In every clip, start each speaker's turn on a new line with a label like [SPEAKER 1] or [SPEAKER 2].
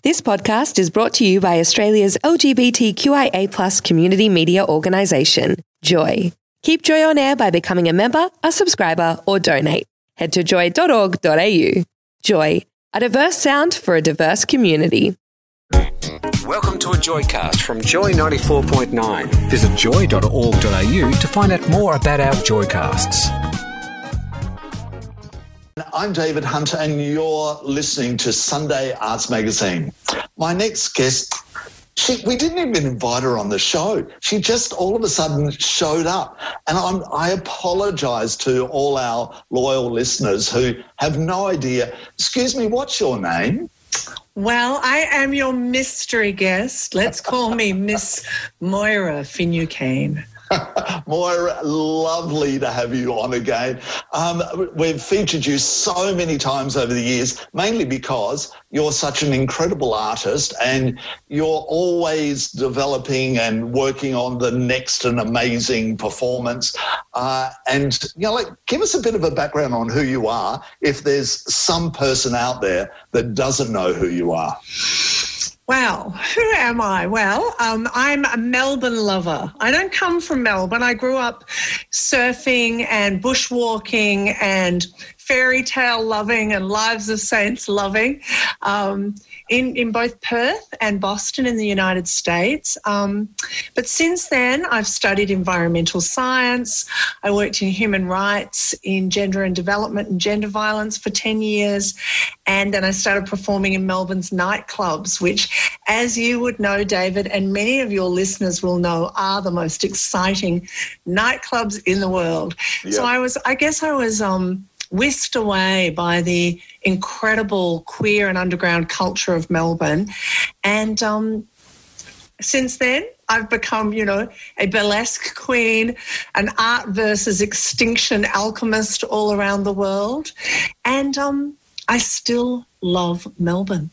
[SPEAKER 1] This podcast is brought to you by Australia's LGBTQIA+ community media organisation, Joy. Keep Joy on air by becoming a member, a subscriber, or donate. Head to joy.org.au. Joy, a diverse sound for a diverse community.
[SPEAKER 2] Welcome to a Joycast from Joy 94.9. Visit joy.org.au to find out more about our Joycasts.
[SPEAKER 3] I'm David Hunter and you're listening to Sunday Arts Magazine. My next guest, we didn't even invite her on the show. She just all of a sudden showed up. And I apologise to all our loyal listeners who have no idea. Excuse me, what's your name?
[SPEAKER 4] Well, I am your mystery guest. Let's call me Miss Moira Finucane.
[SPEAKER 3] Moira, lovely to have you on again. We've featured you so many times over the years, mainly because you're such an incredible artist and you're always developing and working on the next and amazing performance. Give us a bit of a background on who you are if there's some person out there that doesn't know who you are.
[SPEAKER 4] Well, who am I? Well, I'm a Melbourne lover. I don't come from Melbourne. I grew up surfing and bushwalking and fairy tale loving and Lives of Saints loving in both Perth and Boston in the United States. But since then, I've studied environmental science. I worked in human rights, in gender and development and gender violence for 10 years. And then I started performing in Melbourne's nightclubs, which, as you would know, David, and many of your listeners will know, are the most exciting nightclubs in the world. Yep. So I was whisked away by the incredible queer and underground culture of Melbourne. And since then, I've become, a burlesque queen, an art versus extinction alchemist all around the world. And I still love Melbourne.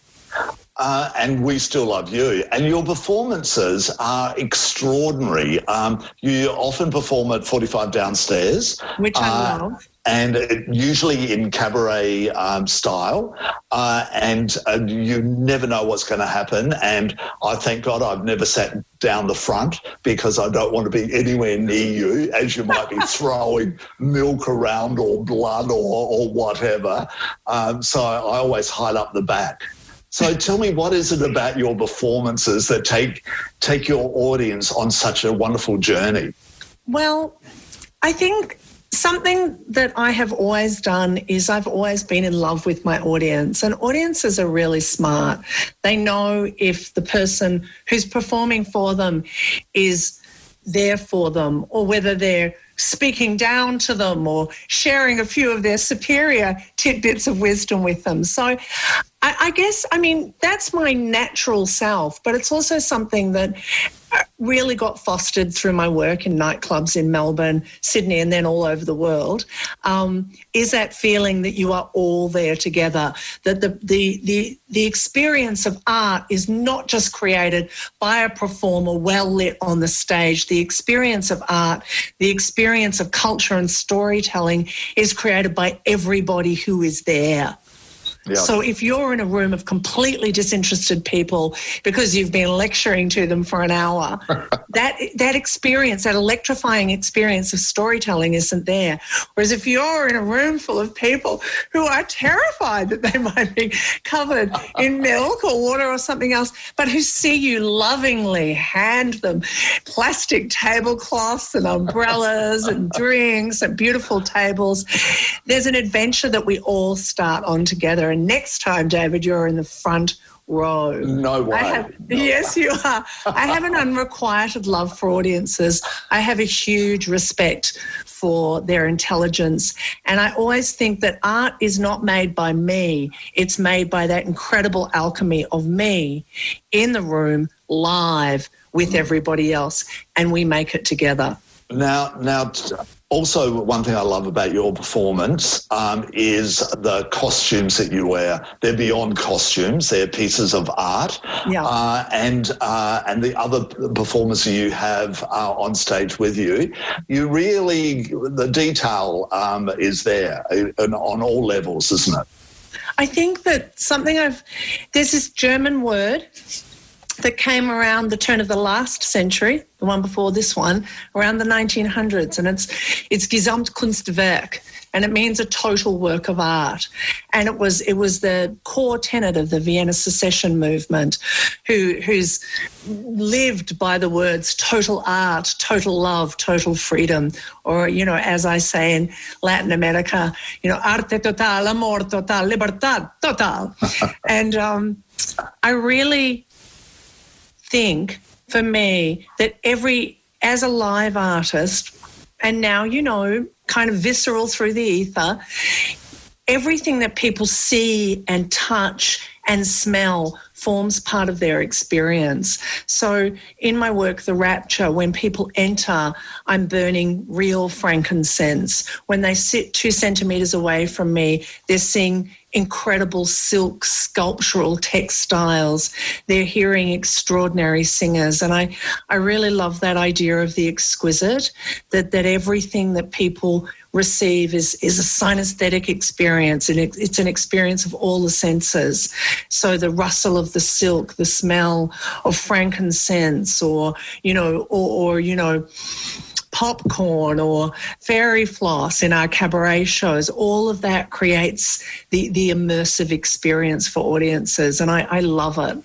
[SPEAKER 3] And we still love you. And your performances are extraordinary. You often perform at 45 Downstairs.
[SPEAKER 4] Which I love.
[SPEAKER 3] And usually in cabaret style, and you never know what's going to happen. And I thank God I've never sat down the front because I don't want to be anywhere near you, as you might be throwing milk around or blood or whatever. So I always hide up the back. So tell me, what is it about your performances that take your audience on such a wonderful journey?
[SPEAKER 4] Well, I think something that I have always done is I've always been in love with my audience, and audiences are really smart. They know if the person who's performing for them is there for them, or whether they're speaking down to them or sharing a few of their superior tidbits of wisdom with them. So I guess, that's my natural self, but it's also something that really got fostered through my work in nightclubs in Melbourne, Sydney, and then all over the world, is that feeling that you are all there together, that the experience of art is not just created by a performer well lit on the stage. The experience of art, the experience of culture and storytelling is created by everybody who is there. Yep. So if you're in a room of completely disinterested people because you've been lecturing to them for an hour, that experience, that electrifying experience of storytelling isn't there. Whereas if you're in a room full of people who are terrified that they might be covered in milk or water or something else, but who see you lovingly hand them plastic tablecloths and umbrellas and drinks and beautiful tables, there's an adventure that we all start on together. And next time, David, you're in the front row.
[SPEAKER 3] No way.
[SPEAKER 4] Yes, you are. I have an unrequited love for audiences. I have a huge respect for their intelligence. And I always think that art is not made by me. It's made by that incredible alchemy of me in the room, live with everybody else, and we make it together.
[SPEAKER 3] Now, also one thing I love about your performance is the costumes that you wear. They're beyond costumes; they're pieces of art.
[SPEAKER 4] Yeah.
[SPEAKER 3] And the other performers you have on stage with you, the detail is there on all levels, isn't it?
[SPEAKER 4] I think that there's this German word that came around the turn of the last century, the one before this one, around the 1900s, and it's Gesamtkunstwerk, and it means a total work of art. And it was the core tenet of the Vienna Secession movement, who's lived by the words total art, total love, total freedom, or, as I say in Latin America, arte total, amor total, libertad total. And I really think, for me, that as a live artist, and now, kind of visceral through the ether, everything that people see and touch and smell forms part of their experience. So in my work, The Rapture, when people enter, I'm burning real frankincense. When they sit 2 centimetres away from me, they're seeing incredible silk sculptural textiles. They're hearing extraordinary singers. And I really love that idea of the exquisite, that everything that people receive is a synesthetic experience, and it's an experience of all the senses. So the rustle of the silk, the smell of frankincense, or popcorn or fairy floss in our cabaret shows, all of that creates the immersive experience for audiences, and I love it.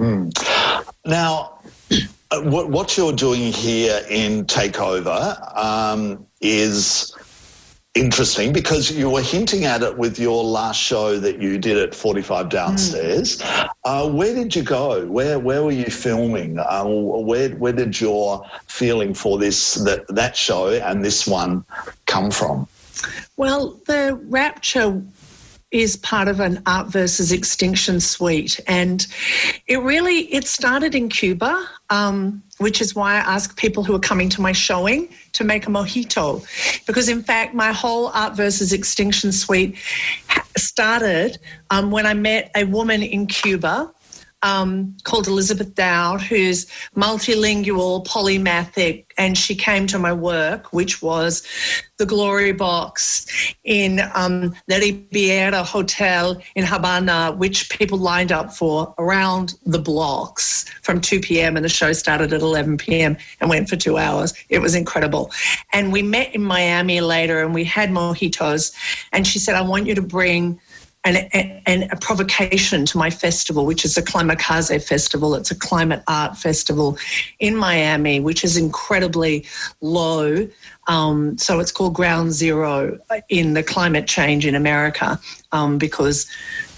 [SPEAKER 3] Now, what you're doing here in Takeover is interesting, because you were hinting at it with your last show that you did at 45 Downstairs. Where did you go? Where were you filming? Where did your feeling for that show and this one come from?
[SPEAKER 4] Well, The Rapture is part of an Art versus Extinction suite, and it started in Cuba, which is why I ask people who are coming to my showing to make a mojito, because in fact my whole Art versus Extinction suite started when I met a woman in Cuba called Elizabeth Dowd, who's multilingual, polymathic, and she came to my work, which was the Glory Box in the Riviera Hotel in Havana, which people lined up for around the blocks from 2 p.m. and the show started at 11 p.m. and went for 2 hours. It was incredible. And we met in Miami later and we had mojitos, and she said, I want you to bring a provocation to my festival, which is a Kamikaze Festival. It's a climate art festival in Miami, which is incredibly low. So it's called Ground Zero in the climate change in America, because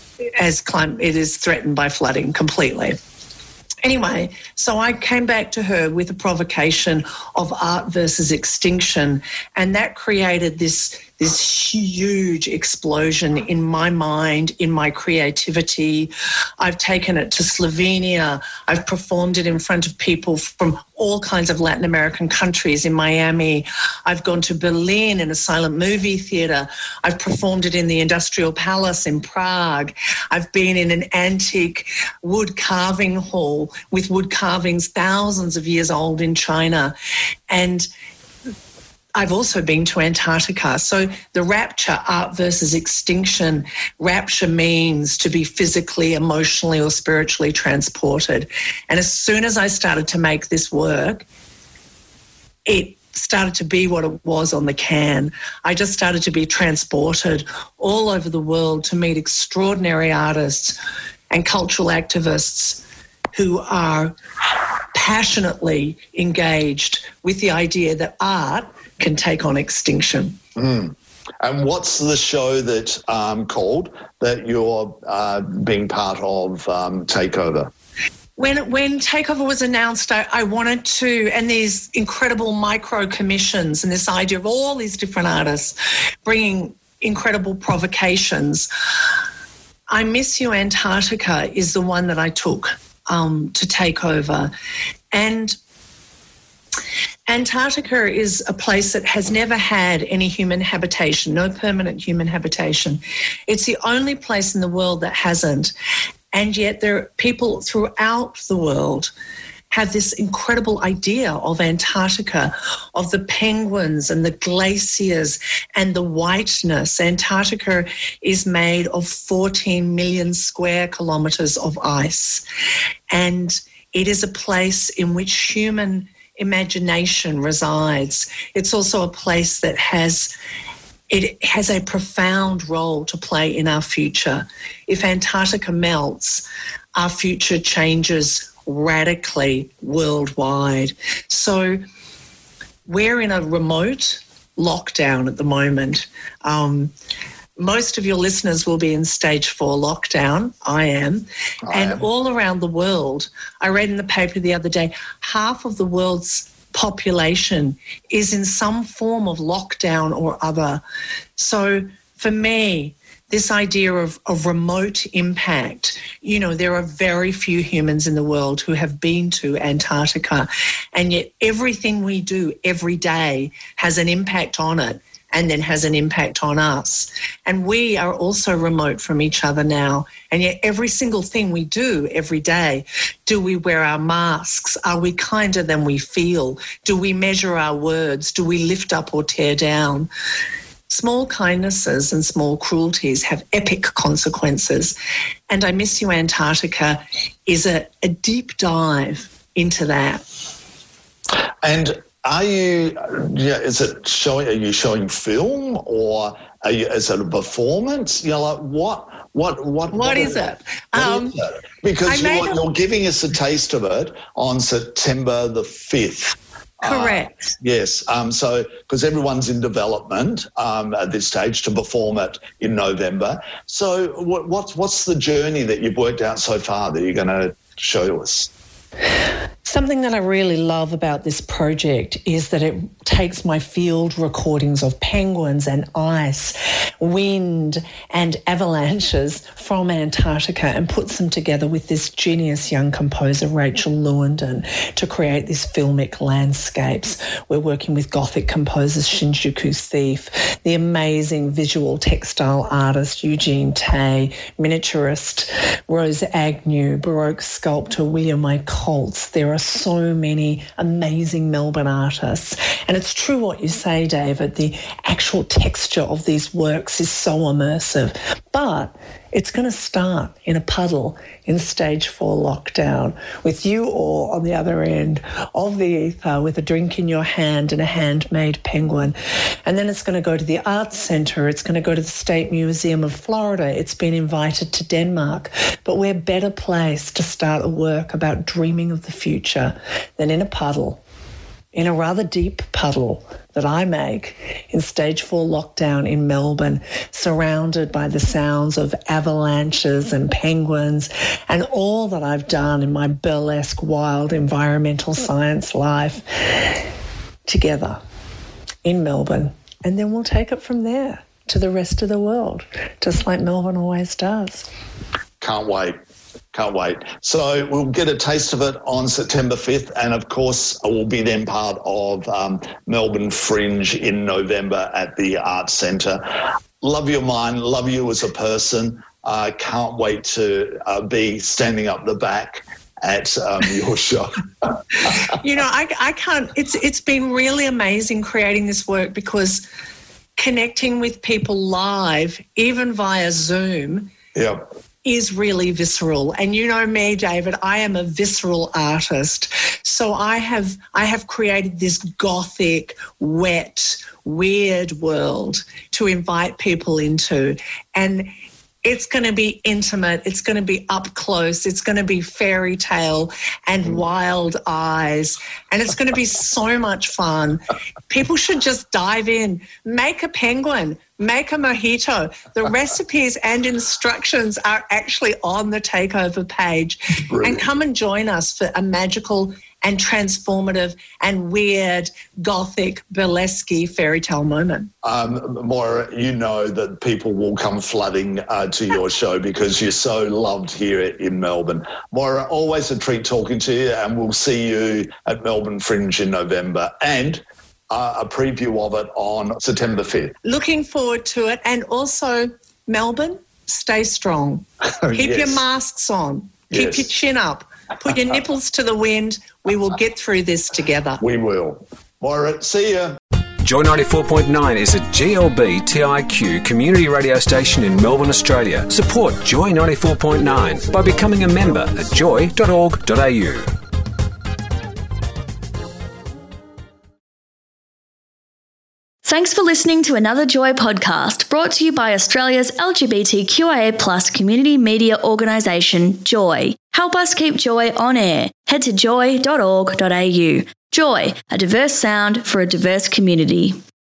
[SPEAKER 4] it is threatened by flooding completely. Anyway, so I came back to her with a provocation of Art versus Extinction, and that created this huge explosion in my mind, in my creativity. I've taken it to Slovenia. I've performed it in front of people from all kinds of Latin American countries in Miami. I've gone to Berlin in a silent movie theatre. I've performed it in the Industrial Palace in Prague. I've been in an antique wood carving hall with wood carvings thousands of years old in China. And I've also been to Antarctica. So the Rapture, Art versus Extinction, rapture means to be physically, emotionally or spiritually transported. And as soon as I started to make this work, it started to be what it was on the can. I just started to be transported all over the world to meet extraordinary artists and cultural activists who are passionately engaged with the idea that art can take on extinction.
[SPEAKER 3] And what's the show that called that you're being part of, Takeover?
[SPEAKER 4] When Takeover was announced, I wanted to, and these incredible micro commissions and this idea of all these different artists bringing incredible provocations. I Miss You Antarctica is the one that I took to Takeover. And Antarctica is a place that has never had any human habitation, no permanent human habitation. It's the only place in the world that hasn't. And yet there are people throughout the world have this incredible idea of Antarctica, of the penguins and the glaciers and the whiteness. Antarctica is made of 14 million square kilometres of ice, and it is a place in which human imagination resides. It's also a place that has a profound role to play in our future. If Antarctica melts, our future changes radically worldwide. So we're in a remote lockdown at the moment. Most of your listeners will be in stage 4 lockdown. I am. All around the world, I read in the paper the other day, half of the world's population is in some form of lockdown or other. So for me, this idea of remote impact, there are very few humans in the world who have been to Antarctica, and yet everything we do every day has an impact on it and then has an impact on us. And we are also remote from each other now. And yet every single thing we do every day, do we wear our masks? Are we kinder than we feel? Do we measure our words? Do we lift up or tear down? Small kindnesses and small cruelties have epic consequences. And I Miss You Antarctica is a deep dive into that.
[SPEAKER 3] And are you showing film, or is it a performance? What is it? Because you're giving us a taste of it on September the 5th.
[SPEAKER 4] Correct.
[SPEAKER 3] Yes. So, because everyone's in development at this stage to perform it in November. So, what's the journey that you've worked out so far that you're going to show us?
[SPEAKER 5] Something that I really love about this project is that it takes my field recordings of penguins and ice, wind and avalanches from Antarctica and puts them together with this genius young composer, Rachel Lewandon, to create these filmic landscapes. We're working with Gothic composers Shinjuku Thief, the amazing visual textile artist Eugene Tay, miniaturist Rose Agnew, Baroque sculptor William I. Colts. There are so many amazing Melbourne artists. And it's true what you say, David, the actual texture of these works is so immersive. But it's going to start in a puddle in stage 4 lockdown with you all on the other end of the ether with a drink in your hand and a handmade penguin. And then it's going to go to the Arts Centre. It's going to go to the State Museum of Florida. It's been invited to Denmark. But we're better placed to start a work about dreaming of the future than in a puddle, in a rather deep puddle that I make in stage 4 lockdown in Melbourne, surrounded by the sounds of avalanches and penguins and all that I've done in my burlesque, wild environmental science life together in Melbourne. And then we'll take it from there to the rest of the world, just like Melbourne always does.
[SPEAKER 3] Can't wait. So we'll get a taste of it on September 5th, and of course we'll be then part of Melbourne Fringe in November at the Arts Centre. Love your mind, love you as a person. Can't wait to be standing up the back at your show.
[SPEAKER 4] I can't. It's been really amazing creating this work, because connecting with people live, even via Zoom, is really visceral. And you know me, David, I am a visceral artist. So I have created this gothic, wet, weird world to invite people into. And it's going to be intimate. It's going to be up close. It's going to be fairy tale and wild eyes. And it's going to be so much fun. People should just dive in, make a penguin, make a mojito. The recipes and instructions are actually on the Takeover page. Brilliant. And come and join us for a magical and transformative and weird, gothic, burlesque fairy tale moment.
[SPEAKER 3] Moira, you know that people will come flooding to your show because you're so loved here in Melbourne. Moira, always a treat talking to you, and we'll see you at Melbourne Fringe in November, and a preview of it on September 5th.
[SPEAKER 4] Looking forward to it. And also, Melbourne, stay strong. Keep your masks on. Keep your chin up. Put your nipples to the wind. We will get through this together.
[SPEAKER 3] We will. Moira, see ya.
[SPEAKER 2] Joy 94.9 is a GLB TIQ community radio station in Melbourne, Australia. Support Joy 94.9 by becoming a member at joy.org.au.
[SPEAKER 6] Thanks for listening to another Joy podcast brought to you by Australia's LGBTQIA+ community media organisation, Joy. Help us keep Joy on air. Head to joy.org.au. Joy, a diverse sound for a diverse community.